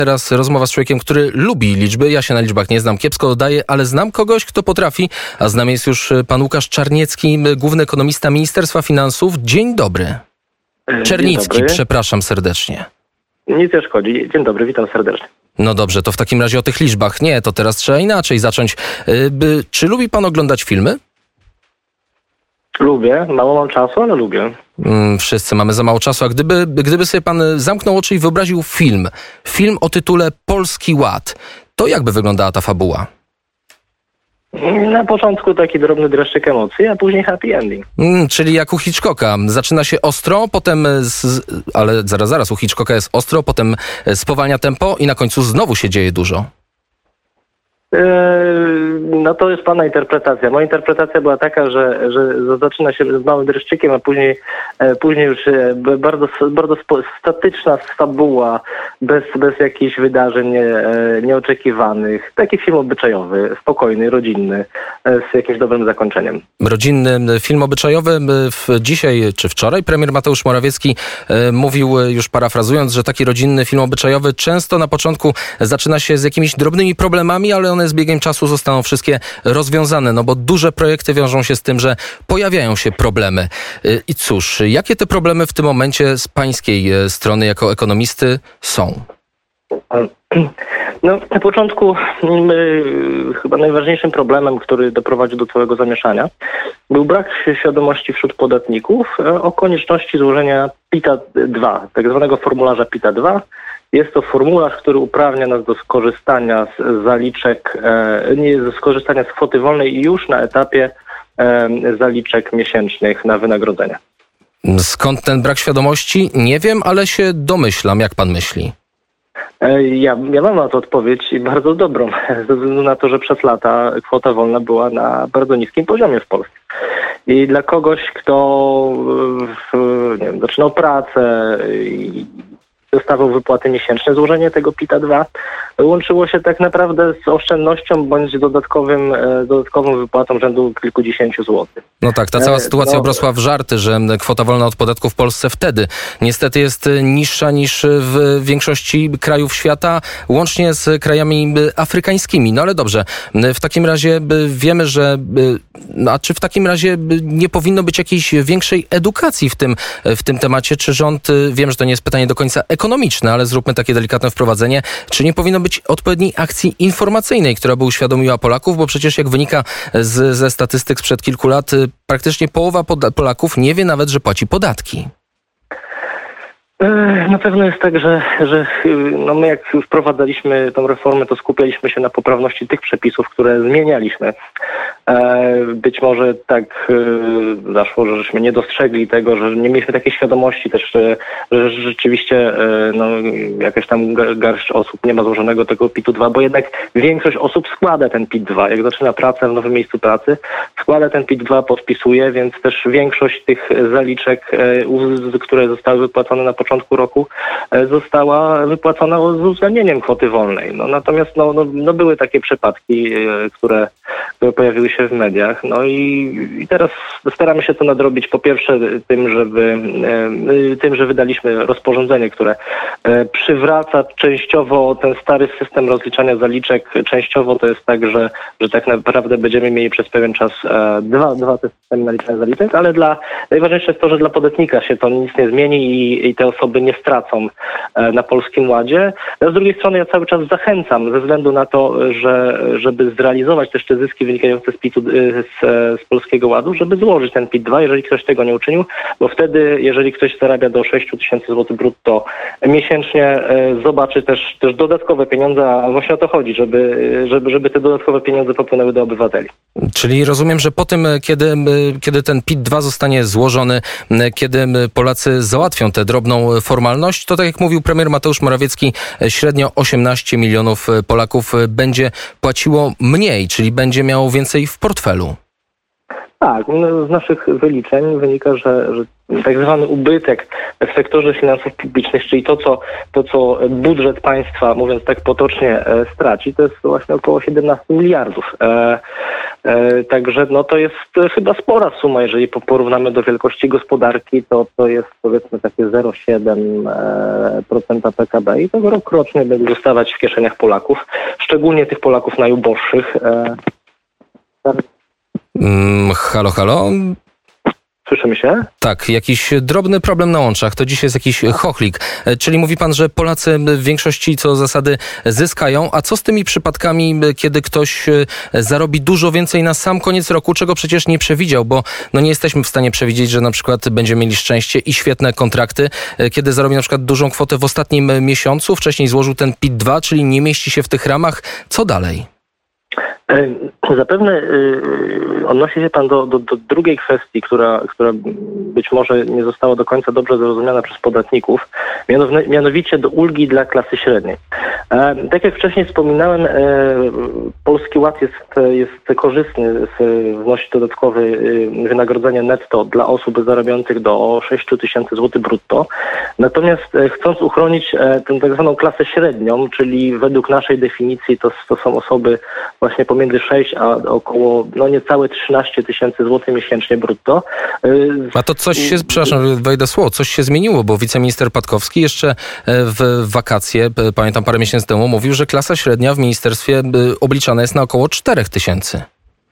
Teraz rozmowa z człowiekiem, który lubi liczby. Ja się na liczbach nie znam, kiepsko dodaję, ale znam kogoś, kto potrafi. A z nami jest już pan Łukasz Czarniecki, główny ekonomista Ministerstwa Finansów. Dzień dobry. Czernicki, dobry. Przepraszam serdecznie. Nic nie szkodzi. Dzień dobry, witam serdecznie. No dobrze, to w takim razie o tych liczbach. Nie, to teraz trzeba inaczej zacząć. Czy lubi pan oglądać filmy? Lubię, mało mam czasu, ale lubię. Wszyscy mamy za mało czasu. A gdyby sobie pan zamknął oczy i wyobraził film o tytule Polski Ład, to jakby wyglądała ta fabuła? Na początku taki drobny dreszczyk emocji, a później happy ending. Czyli jak u Hitchcocka. Zaczyna się ostro, potem ale zaraz, u Hitchcocka jest ostro, potem spowalnia tempo i na końcu znowu się dzieje dużo. No to jest pana interpretacja. Moja interpretacja była taka, że zaczyna się z małym dreszczykiem, a później już bardzo statyczna fabuła, bez jakichś wydarzeń nieoczekiwanych. Taki film obyczajowy, spokojny, rodzinny, z jakimś dobrym zakończeniem. Rodzinny film obyczajowy. Dzisiaj czy wczoraj premier Mateusz Morawiecki mówił, już parafrazując, że taki rodzinny film obyczajowy często na początku zaczyna się z jakimiś drobnymi problemami, ale one z biegiem czasu zostaną wszystkie rozwiązane, no bo duże projekty wiążą się z tym, że pojawiają się problemy. I cóż, jakie te problemy w tym momencie z pańskiej strony jako ekonomisty są? No, na początku chyba najważniejszym problemem, który doprowadził do całego zamieszania, był brak świadomości wśród podatników o konieczności złożenia PIT-2, tak zwanego formularza PIT-2. Jest to formularz, który uprawnia nas do skorzystania z zaliczek, skorzystania z kwoty wolnej już na etapie zaliczek miesięcznych na wynagrodzenie. Skąd ten brak świadomości? Nie wiem, ale się domyślam. Jak pan myśli? Ja mam na to odpowiedź bardzo dobrą, ze względu na to, że przez lata kwota wolna była na bardzo niskim poziomie w Polsce. I dla kogoś, kto zaczynał pracę i dostawał wypłaty miesięczne, złożenie tego PIT-2 łączyło się tak naprawdę z oszczędnością bądź dodatkową wypłatą rzędu kilkudziesięciu złotych. No tak, ta cała sytuacja obrosła w żarty, że kwota wolna od podatku w Polsce wtedy niestety jest niższa niż w większości krajów świata, łącznie z krajami afrykańskimi. No ale dobrze, w takim razie wiemy, że czy w takim razie nie powinno być jakiejś większej edukacji w tym temacie? Czy rząd, wiem, że to nie jest pytanie do końca ekonomiczne, ale zróbmy takie delikatne wprowadzenie, czy nie powinno być odpowiedniej akcji informacyjnej, która by uświadomiła Polaków, bo przecież jak wynika ze statystyk sprzed kilku lat, praktycznie połowa Polaków nie wie nawet, że płaci podatki. Na pewno jest tak, że my jak wprowadzaliśmy tą reformę, to skupialiśmy się na poprawności tych przepisów, które zmienialiśmy. Być może tak zaszło, że żeśmy nie dostrzegli tego, że nie mieliśmy takiej świadomości też, że rzeczywiście jakaś tam garść osób nie ma złożonego tego PIT-2, bo jednak większość osób składa ten PIT-2. Jak zaczyna pracę w nowym miejscu pracy, składa ten PIT-2, podpisuje, więc też większość tych zaliczek, które zostały wypłacone na początku roku, została wypłacona z uwzględnieniem kwoty wolnej. Natomiast były takie przypadki, które pojawiły się w mediach. No i teraz staramy się to nadrobić po pierwsze tym, że wydaliśmy rozporządzenie, które przywraca częściowo ten stary system rozliczania zaliczek. Częściowo to jest tak, że tak naprawdę będziemy mieli przez pewien czas dwa te systemy naliczania zaliczek, ale najważniejsze jest to, że dla podatnika się to nic nie zmieni i te osoby nie stracą na Polskim Ładzie. Z drugiej strony ja cały czas zachęcam, ze względu na to, żeby zrealizować też te zyski wynikające z PIT-u, z Polskiego Ładu, żeby złożyć ten PIT-2, jeżeli ktoś tego nie uczynił, bo wtedy, jeżeli ktoś zarabia do 6 000 złotych brutto miesięcznie, zobaczy też dodatkowe pieniądze, a właśnie o to chodzi, żeby te dodatkowe pieniądze popłynęły do obywateli. Czyli rozumiem, że po tym, kiedy ten PIT-2 zostanie złożony, kiedy Polacy załatwią tę drobną formalność, to tak jak mówił premier Mateusz Morawiecki, średnio 18 milionów Polaków będzie płaciło mniej, czyli będzie miało więcej w portfelu. Tak, z naszych wyliczeń wynika, że tak zwany ubytek w sektorze finansów publicznych, czyli to, co budżet państwa, mówiąc tak potocznie, straci, to jest właśnie około 17 miliardów. Także no to jest chyba spora suma, jeżeli porównamy do wielkości gospodarki, to jest powiedzmy takie 0,7% PKB i to rok rocznie będzie zostawać w kieszeniach Polaków, szczególnie tych Polaków najuboższych. Halo, halo? Słyszymy się? Tak, jakiś drobny problem na łączach, to dziś jest jakiś chochlik. Czyli mówi pan, że Polacy w większości co do zasady zyskają, a co z tymi przypadkami, kiedy ktoś zarobi dużo więcej na sam koniec roku, czego przecież nie przewidział, bo no nie jesteśmy w stanie przewidzieć, że na przykład będziemy mieli szczęście i świetne kontrakty, kiedy zarobi na przykład dużą kwotę w ostatnim miesiącu, wcześniej złożył ten PIT-2, czyli nie mieści się w tych ramach. Co dalej? Zapewne odnosi się pan do drugiej kwestii, która być może nie została do końca dobrze zrozumiana przez podatników, mianowicie do ulgi dla klasy średniej. Tak jak wcześniej wspominałem, Polski Ład jest korzystny, wnosi dodatkowe wynagrodzenie netto dla osób zarabiających do 6 tysięcy złotych brutto. Natomiast chcąc uchronić tę tak zwaną klasę średnią, czyli według naszej definicji to są osoby właśnie pomiędzy 6 a około niecałe 13 tysięcy złotych miesięcznie brutto. A to coś się, przepraszam, wejdę słowo, coś się zmieniło, bo wiceminister Patkowski jeszcze w wakacje, pamiętam parę miesięcy temu, mówił, że klasa średnia w ministerstwie obliczana jest na około 4 tysięcy.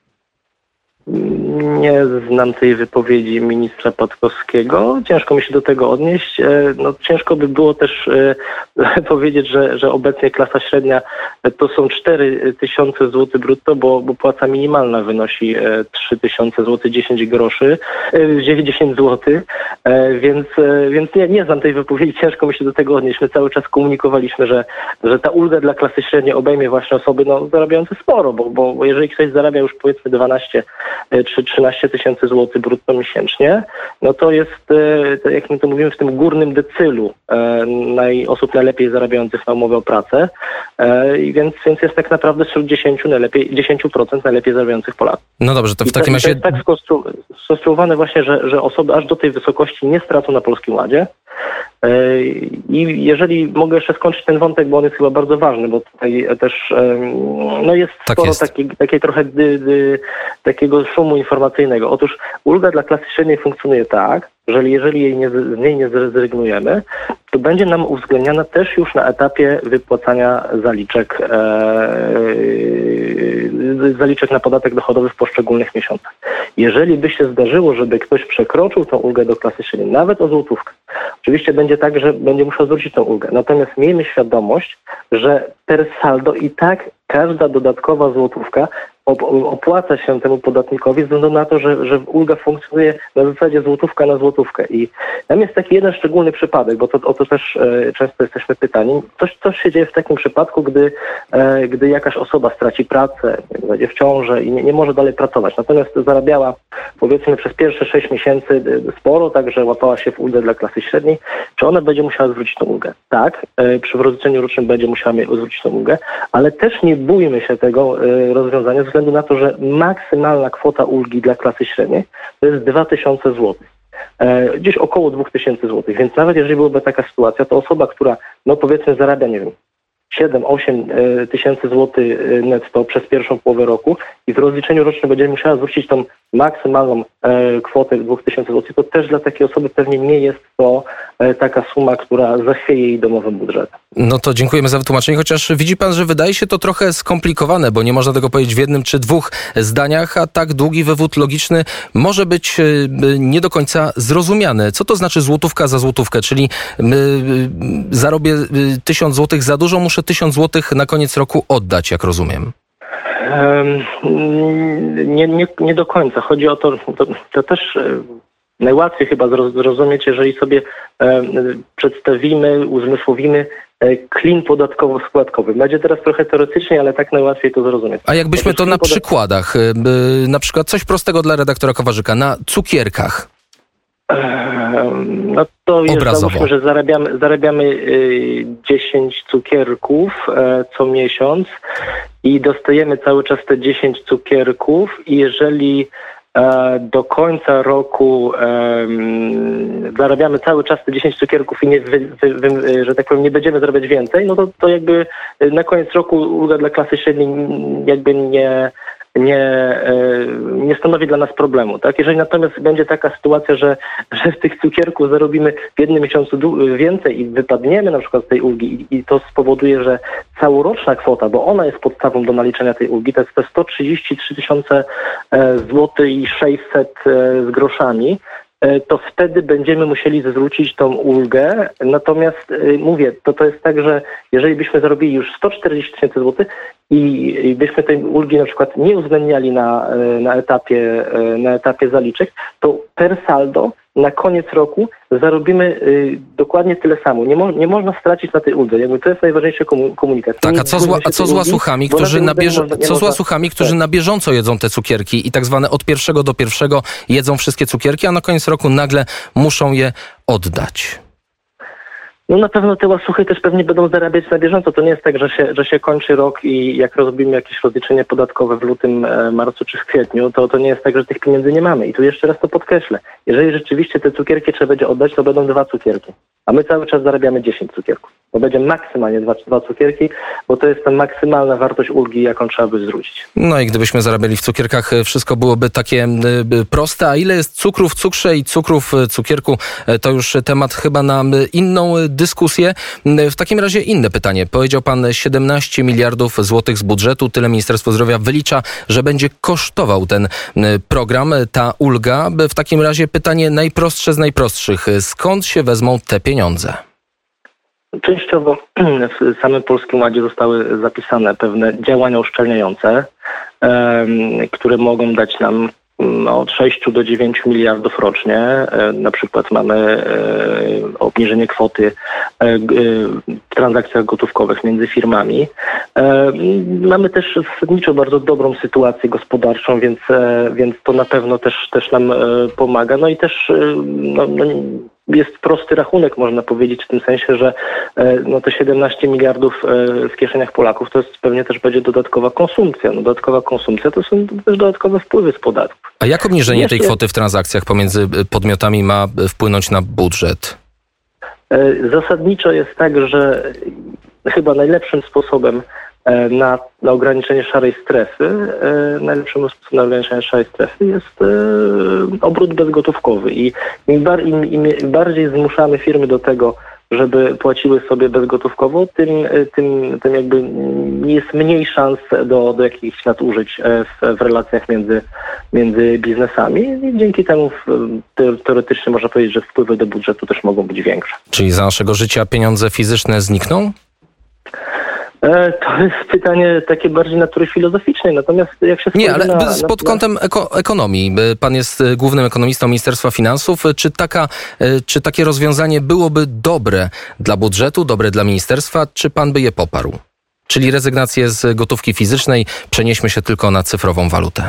Nie znam tej wypowiedzi ministra Patkowskiego. Ciężko mi się do tego odnieść. Ciężko by było też powiedzieć, że obecnie klasa średnia to są 4 tysiące złotych brutto, bo płaca minimalna wynosi 3 tysiące złotych 10 groszy, 10 złotych, więc nie znam tej wypowiedzi. Ciężko mi się do tego odnieść. My cały czas komunikowaliśmy, że ta ulga dla klasy średniej obejmie właśnie osoby zarabiające sporo, bo jeżeli ktoś zarabia już powiedzmy 12 czy 13 tysięcy złotych brutto miesięcznie, no to jest, jak my to mówimy, w tym górnym decylu osób najlepiej zarabiających na umowę o pracę, więc jest tak naprawdę wśród 10% najlepiej zarabiających Polaków. No dobrze, to w takim razie... To jest tak skonstruowane właśnie, że osoby aż do tej wysokości nie stracą na Polskim Ładzie. I jeżeli mogę jeszcze skończyć ten wątek, bo on jest chyba bardzo ważny, bo tutaj też jest sporo takiej trochę takiego szumu informacyjnego. Otóż ulga dla klasy średniej funkcjonuje tak, że jeżeli z niej nie zrezygnujemy, to będzie nam uwzględniana też już na etapie wypłacania zaliczek na podatek dochodowy w poszczególnych miesiącach. Jeżeli by się zdarzyło, żeby ktoś przekroczył tą ulgę do klasy średniej, nawet o złotówkę, oczywiście będzie tak, że będzie musiał zwrócić tę ulgę. Natomiast miejmy świadomość, że per saldo i tak każda dodatkowa złotówka opłaca się temu podatnikowi ze względu na to, że ulga funkcjonuje na zasadzie złotówka na złotówkę. I tam jest taki jeden szczególny przypadek, bo o to też często jesteśmy pytani. Coś się dzieje w takim przypadku, gdy jakaś osoba straci pracę, będzie w ciąży i nie może dalej pracować. Natomiast zarabiała powiedzmy przez pierwsze 6 miesięcy sporo, także łapała się w ulgę dla klasy średniej. Czy ona będzie musiała zwrócić tę ulgę? Tak, przy rozliczeniu rocznym będzie musiała zwrócić tę ulgę, ale też nie bójmy się tego rozwiązania ze względu na to, że maksymalna kwota ulgi dla klasy średniej to jest 2000 zł. Gdzieś około 2000 zł. Więc nawet jeżeli byłaby taka sytuacja, to osoba, która powiedzmy zarabia, 7-8 tysięcy złotych netto przez pierwszą połowę roku i w rozliczeniu rocznym będzie musiała zwrócić tą maksymalną kwotę 2000 zł, to też dla takiej osoby pewnie nie jest to taka suma, która zachwieje jej domowym budżetem. No to dziękujemy za wytłumaczenie, chociaż widzi pan, że wydaje się to trochę skomplikowane, bo nie można tego powiedzieć w jednym czy dwóch zdaniach, a tak długi wywód logiczny może być nie do końca zrozumiany. Co to znaczy złotówka za złotówkę? Czyli zarobię 1000 złotych za dużo, muszę 1000 złotych na koniec roku oddać, jak rozumiem. Nie do końca. Chodzi o to też najłatwiej chyba zrozumieć, jeżeli sobie przedstawimy, uzmysłowimy klin podatkowo-składkowy. Będzie teraz trochę teoretycznie, ale tak najłatwiej to zrozumieć. A jakbyśmy to na przykładach, na przykład coś prostego dla redaktora Kowarzyka, na cukierkach. No to załóżmy, że zarabiamy 10 cukierków co miesiąc i dostajemy cały czas te 10 cukierków i jeżeli do końca roku zarabiamy cały czas te 10 cukierków i że tak powiem, nie będziemy zarabiać więcej, no to jakby na koniec roku ulga dla klasy średniej jakby nie stanowi dla nas problemu. Tak? Jeżeli natomiast będzie taka sytuacja, że z tych cukierków zarobimy w jednym miesiącu więcej i wypadniemy na przykład z tej ulgi i to spowoduje, że całoroczna kwota, bo ona jest podstawą do naliczenia tej ulgi, to jest te 133 tysiące złotych i 600 z groszami, to wtedy będziemy musieli zwrócić tą ulgę. Natomiast mówię, to jest tak, że jeżeli byśmy zarobili już 140 tysięcy złotych i byśmy tej ulgi na przykład nie uwzględniali na etapie zaliczek, to per saldo na koniec roku zarobimy dokładnie tyle samo. Nie można stracić na tej uldze. Jakby to jest najważniejszy komunikat. Tak, a co z łasuchami, którzy na bieżąco jedzą te cukierki i tak zwane od pierwszego do pierwszego jedzą wszystkie cukierki, a na koniec roku nagle muszą je oddać? No na pewno te łasuchy też pewnie będą zarabiać na bieżąco. To nie jest tak, że się kończy rok i jak robimy jakieś rozliczenie podatkowe w lutym, marcu czy w kwietniu, to nie jest tak, że tych pieniędzy nie mamy. I tu jeszcze raz to podkreślę. Jeżeli rzeczywiście te cukierki trzeba będzie oddać, to będą 2 cukierki. A my cały czas zarabiamy 10 cukierków. Bo będzie maksymalnie 2 cukierki, bo to jest ta maksymalna wartość ulgi, jaką trzeba by zwrócić. No i gdybyśmy zarabiali w cukierkach, wszystko byłoby takie proste. A ile jest cukru w cukrze i cukru w cukierku, to już temat chyba na inną dyskusję. W takim razie inne pytanie. Powiedział pan 17 miliardów złotych z budżetu. Tyle Ministerstwo Zdrowia wylicza, że będzie kosztował ten program, ta ulga. W takim razie pytanie najprostsze z najprostszych. Skąd się wezmą te pieniądze? Częściowo w samym Polskim Ładzie zostały zapisane pewne działania uszczelniające, które mogą dać nam od 6 do 9 miliardów rocznie. Na przykład mamy obniżenie kwoty w transakcjach gotówkowych między firmami. Mamy też zasadniczo bardzo dobrą sytuację gospodarczą, więc to na pewno też nam pomaga. No i też jest prosty rachunek, można powiedzieć, w tym sensie, że te 17 miliardów w kieszeniach Polaków to jest pewnie też będzie dodatkowa konsumpcja. Dodatkowa konsumpcja to są też dodatkowe wpływy z podatków. A jak obniżenie tej kwoty w transakcjach pomiędzy podmiotami ma wpłynąć na budżet? Zasadniczo jest tak, że chyba najlepszym sposobem na ograniczenie szarej strefy, jest obrót bezgotówkowy i im bardziej zmuszamy firmy do tego, żeby płaciły sobie bezgotówkowo, tym jakby jest mniej szans do jakichś nadużyć w relacjach między biznesami i dzięki temu teoretycznie można powiedzieć, że wpływy do budżetu też mogą być większe. Czyli za naszego życia pieniądze fizyczne znikną? To jest pytanie takie bardziej natury filozoficznej, natomiast jak się... Nie, ale pod kątem ekonomii. Pan jest głównym ekonomistą Ministerstwa Finansów. Czy takie rozwiązanie byłoby dobre dla budżetu, dobre dla ministerstwa, czy pan by je poparł? Czyli rezygnację z gotówki fizycznej, przenieśmy się tylko na cyfrową walutę.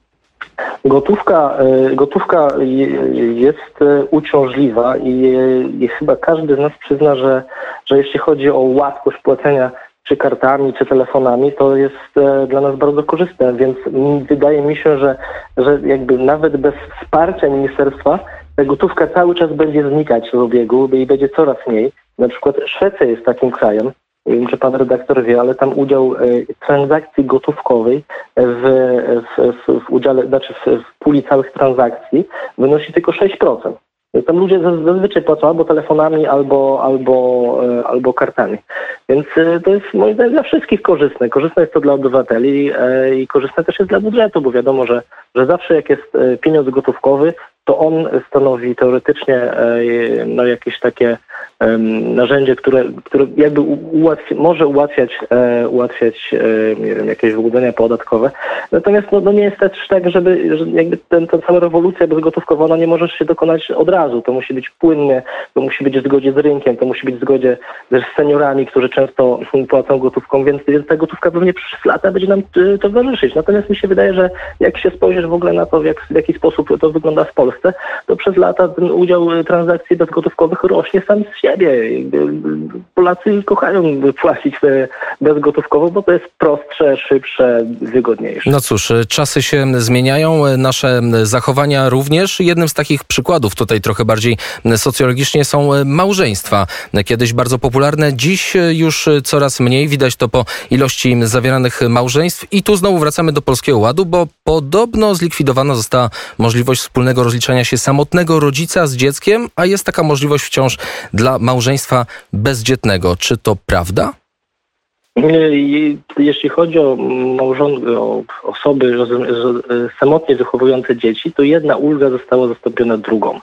Gotówka jest uciążliwa i chyba każdy z nas przyzna, że jeśli chodzi o łatwość płacenia czy kartami, czy telefonami, to jest dla nas bardzo korzystne, więc wydaje mi się, że jakby nawet bez wsparcia ministerstwa ta gotówka cały czas będzie znikać z obiegu i będzie coraz mniej. Na przykład Szwecja jest takim krajem, nie wiem, czy pan redaktor wie, ale tam udział transakcji gotówkowej w udziale, znaczy w puli całych transakcji wynosi tylko 6%. Tam ludzie zazwyczaj płacą albo telefonami, albo kartami. Więc to jest moim zdaniem dla wszystkich korzystne. Korzystne jest to dla obywateli i korzystne też jest dla budżetu, bo wiadomo, że zawsze jak jest pieniądz gotówkowy, to on stanowi teoretycznie jakieś takie narzędzie, które jakby może ułatwiać nie wiem, jakieś wyłudzenia podatkowe. Natomiast nie jest też tak, że jakby ta cała rewolucja bezgotówkowa, ona nie może się dokonać od razu. To musi być płynnie, to musi być w zgodzie z rynkiem, to musi być w zgodzie z seniorami, którzy często płacą gotówką, więc ta gotówka pewnie przez lata będzie nam towarzyszyć. Natomiast mi się wydaje, że jak się spojrzysz w ogóle na to, w jaki sposób to wygląda w Polsce, Polsce, to przez lata ten udział transakcji bezgotówkowych rośnie sam z siebie. Polacy kochają płacić bezgotówkowo, bo to jest prostsze, szybsze, wygodniejsze. No cóż, czasy się zmieniają, nasze zachowania również. Jednym z takich przykładów tutaj trochę bardziej socjologicznie są małżeństwa. Kiedyś bardzo popularne, dziś już coraz mniej. Widać to po ilości zawieranych małżeństw. I tu znowu wracamy do Polskiego Ładu, bo podobno zlikwidowana została możliwość wspólnego rozliczania się samotnego rodzica z dzieckiem, a jest taka możliwość wciąż dla małżeństwa bezdzietnego. Czy to prawda? Jeśli chodzi o osoby samotnie wychowujące dzieci, to jedna ulga została zastąpiona drugą.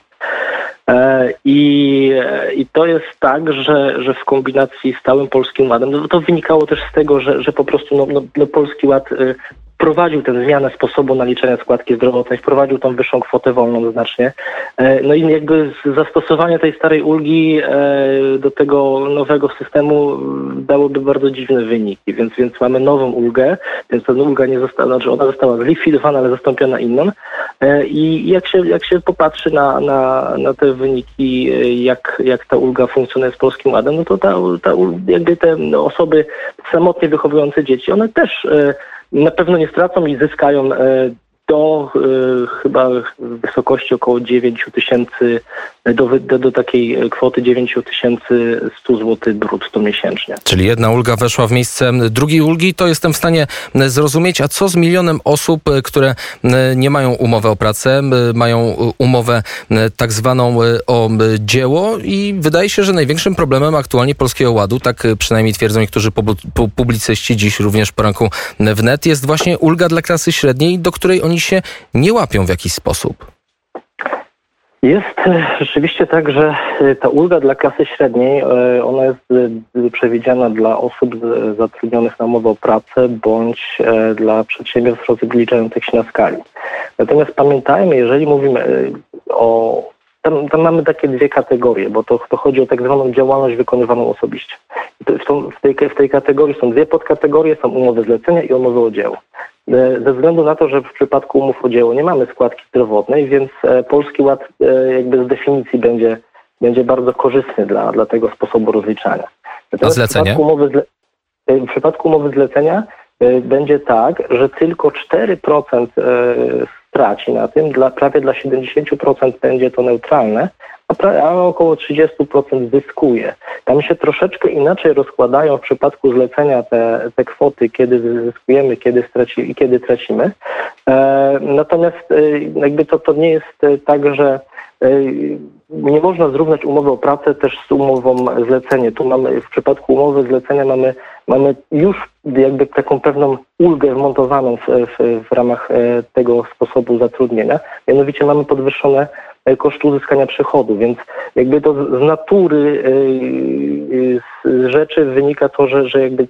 I to jest tak, że w kombinacji z stałym Polskim Ładem, no to wynikało też z tego, że po prostu Polski Ład wprowadził tę zmianę sposobu naliczania składki zdrowotnej, wprowadził tą wyższą kwotę wolną znacznie. No i jakby zastosowanie tej starej ulgi do tego nowego systemu dałoby bardzo dziwne wyniki, więc mamy nową ulgę, więc ta ulga nie została, znaczy ona została zlikwidowana, ale zastąpiona inną. I jak się popatrzy na te wyniki, jak ta ulga funkcjonuje z Polskim Ładem, no to jakby te osoby samotnie wychowujące dzieci, one też na pewno nie stracą i zyskają do chyba wysokości około 9 tysięcy, do takiej kwoty 9100 zł brutto miesięcznie. Czyli jedna ulga weszła w miejsce drugiej ulgi, to jestem w stanie zrozumieć. A co z milionem osób, które nie mają umowy o pracę, mają umowę tak zwaną o dzieło i wydaje się, że największym problemem aktualnie Polskiego Ładu, tak przynajmniej twierdzą niektórzy publicyści dziś również w poranku wnet, jest właśnie ulga dla klasy średniej, do której oni się nie łapią w jakiś sposób. Jest rzeczywiście tak, że ta ulga dla klasy średniej, ona jest przewidziana dla osób zatrudnionych na umowę o pracę bądź dla przedsiębiorstw rozliczających się na skali. Natomiast pamiętajmy, jeżeli mówimy o... Tam mamy takie dwie kategorie, bo to chodzi o tak zwaną działalność wykonywaną osobiście. W tej kategorii są dwie podkategorie, są umowy zlecenia i umowy o dzieło. Ze względu na to, że w przypadku umów o dzieło nie mamy składki zdrowotnej, więc Polski Ład jakby z definicji będzie bardzo korzystny dla tego sposobu rozliczania. A zlecenie? W przypadku umowy zlecenia będzie tak, że tylko 4% straci na tym, prawie dla 70% będzie to neutralne, a około 30% zyskuje. Tam się troszeczkę inaczej rozkładają w przypadku zlecenia te kwoty, kiedy zyskujemy, kiedy tracimy. Natomiast jakby to nie jest tak, że nie można zrównać umowy o pracę też z umową zlecenie. Tu w przypadku umowy zlecenia mamy już jakby taką pewną ulgę wmontowaną w ramach tego sposobu zatrudnienia. Mianowicie mamy podwyższone koszty uzyskania przychodu, więc jakby to z natury z rzeczy wynika to, że jakby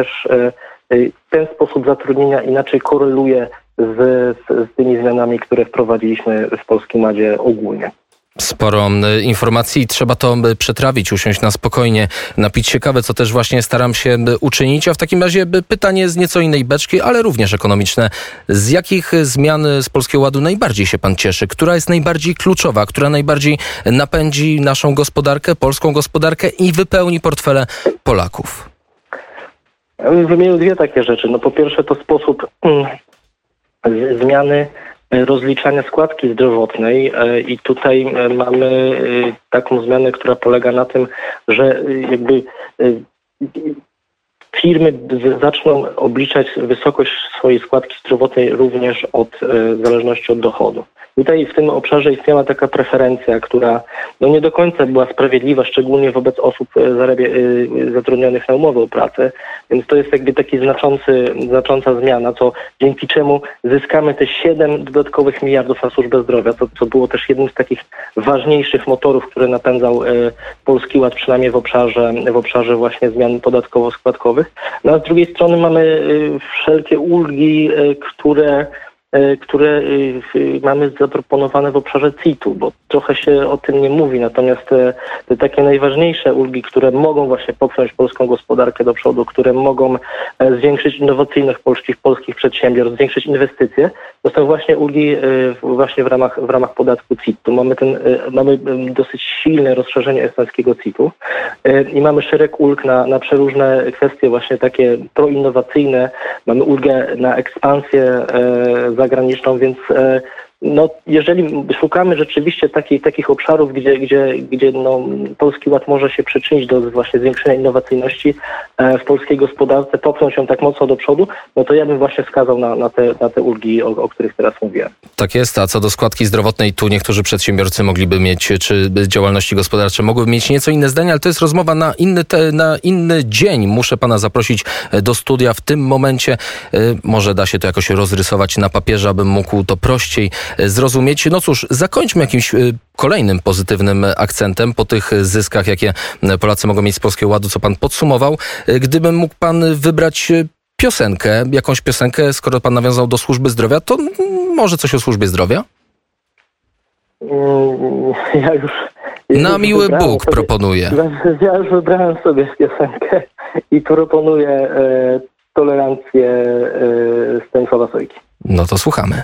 ten sposób zatrudnienia inaczej koreluje z tymi zmianami, które wprowadziliśmy w Polskim Ładzie ogólnie. Sporo informacji, trzeba to przetrawić, usiąść na spokojnie, napić się kawę, co też właśnie staram się uczynić. A w takim razie pytanie z nieco innej beczki, ale również ekonomiczne. Z jakich zmian z Polskiego Ładu najbardziej się pan cieszy? Która jest najbardziej kluczowa? Która najbardziej napędzi naszą gospodarkę, polską gospodarkę i wypełni portfele Polaków? Ja bym wymienił dwie takie rzeczy. No po pierwsze to sposób zmiany rozliczania składki zdrowotnej i tutaj mamy taką zmianę, która polega na tym, że jakby firmy zaczną obliczać wysokość swojej składki zdrowotnej również w zależności od dochodu. Tutaj w tym obszarze istniała taka preferencja, która nie do końca była sprawiedliwa, szczególnie wobec osób zatrudnionych na umowę o pracę, więc to jest jakby taki znacząca zmiana, dzięki czemu zyskamy te 7 dodatkowych miliardów na służbę zdrowia, co było też jednym z takich ważniejszych motorów, które napędzał Polski Ład, przynajmniej w obszarze właśnie zmian podatkowo-składkowych. No a z drugiej strony mamy wszelkie ulgi, które które mamy zaproponowane w obszarze CIT-u, bo trochę się o tym nie mówi, natomiast te takie najważniejsze ulgi, które mogą właśnie popchnąć polską gospodarkę do przodu, które mogą zwiększyć innowacyjność polskich przedsiębiorstw, zwiększyć inwestycje, to są właśnie ulgi właśnie w ramach podatku CIT. Tu mamy dosyć silne rozszerzenie estońskiego CIT-u i mamy szereg ulg na przeróżne kwestie właśnie takie proinnowacyjne. Mamy ulgę na ekspansję zagraniczną, więc jeżeli szukamy rzeczywiście takich obszarów, gdzie Polski Ład może się przyczynić do właśnie zwiększenia innowacyjności w polskiej gospodarce, popchnąć ją tak mocno do przodu, no to ja bym właśnie wskazał na te ulgi, o których teraz mówiłem. Tak jest, a co do składki zdrowotnej, tu niektórzy przedsiębiorcy mogliby mieć, czy działalności gospodarcze mogłyby mieć nieco inne zdanie, ale to jest rozmowa na inny dzień. Muszę pana zaprosić do studia w tym momencie. Może da się to jakoś rozrysować na papierze, abym mógł to prościej zrozumieć. No cóż, zakończmy jakimś kolejnym pozytywnym akcentem po tych zyskach, jakie Polacy mogą mieć z Polskiego Ładu, co pan podsumował. Gdyby mógł pan wybrać piosenkę, jakąś piosenkę, skoro pan nawiązał do służby zdrowia, to może coś o służbie zdrowia? Ja już na miły Bóg proponuję. Ja już wybrałem sobie piosenkę i proponuję Tolerancję Stanisława Sojki. No to słuchamy.